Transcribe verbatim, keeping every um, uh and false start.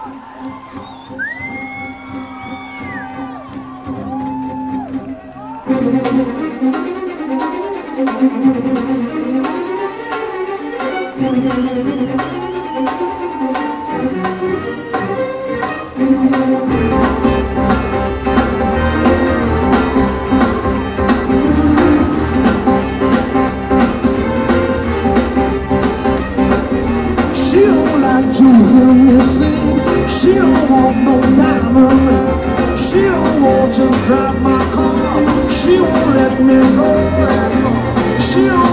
She don't like to hear me sing. She don't want no diamond ring. She don't want to drive my car. She won't let me go that far. She don't